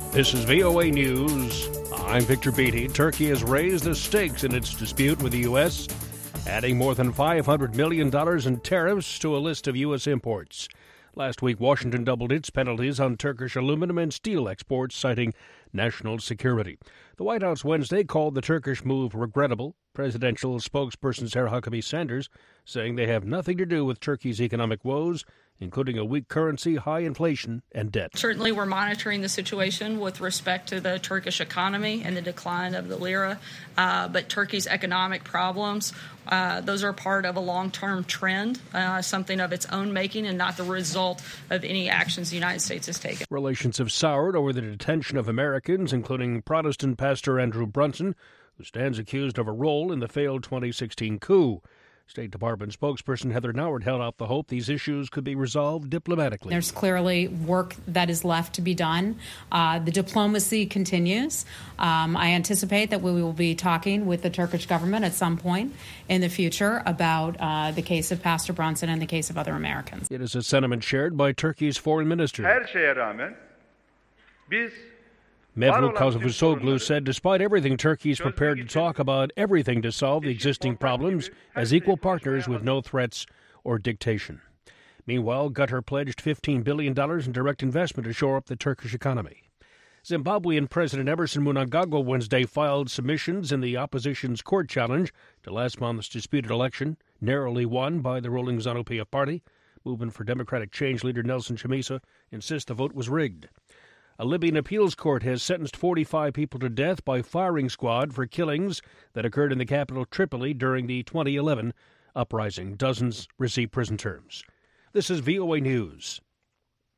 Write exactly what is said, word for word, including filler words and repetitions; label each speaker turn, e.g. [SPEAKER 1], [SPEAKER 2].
[SPEAKER 1] This is V O A News. I'm Victor Beatty. Turkey has raised the stakes in its dispute with the U S, adding more than five hundred million dollars in tariffs to a list of U S imports. Last week, Washington doubled its penalties on Turkish aluminum and steel exports, citing national security. The White House Wednesday called the Turkish move regrettable. Presidential spokesperson Sarah Huckabee Sanders saying they have nothing to do with Turkey's economic woes, including a weak currency, high inflation, and debt.
[SPEAKER 2] Certainly, we're monitoring the situation with respect to the Turkish economy and the decline of the lira. Uh, but Turkey's economic problems, uh, those are part of a long-term trend, uh, something of its own making and not the result of any actions the United States has taken.
[SPEAKER 1] Relations have soured over the detention of Americans, including Protestant pastor Andrew Brunson, who stands accused of a role in the failed twenty sixteen coup. State Department spokesperson Heather Nauert held out the hope these issues could be resolved diplomatically.
[SPEAKER 3] There's clearly work that is left to be done. Uh, the diplomacy continues. Um, I anticipate that we will be talking with the Turkish government at some point in the future about uh, the case of Pastor Brunson and the case of other Americans.
[SPEAKER 1] It is a sentiment shared by Turkey's foreign minister.
[SPEAKER 4] Her şeye rağmen biz
[SPEAKER 1] Mevlut Cavusoglu said despite everything, Turkey is prepared to talk about everything to solve the existing problems as equal partners with no threats or dictation. Meanwhile, Qatar pledged fifteen billion dollars in direct investment to shore up the Turkish economy. Zimbabwean President Emmerson Mnangagwa Wednesday filed submissions in the opposition's court challenge to last month's disputed election, narrowly won by the ruling ZANU-P F party. Movement for Democratic Change leader Nelson Chamisa insists the vote was rigged. A Libyan appeals court has sentenced forty-five people to death by firing squad for killings that occurred in the capital Tripoli during the twenty eleven uprising. Dozens received prison terms. This is V O A News.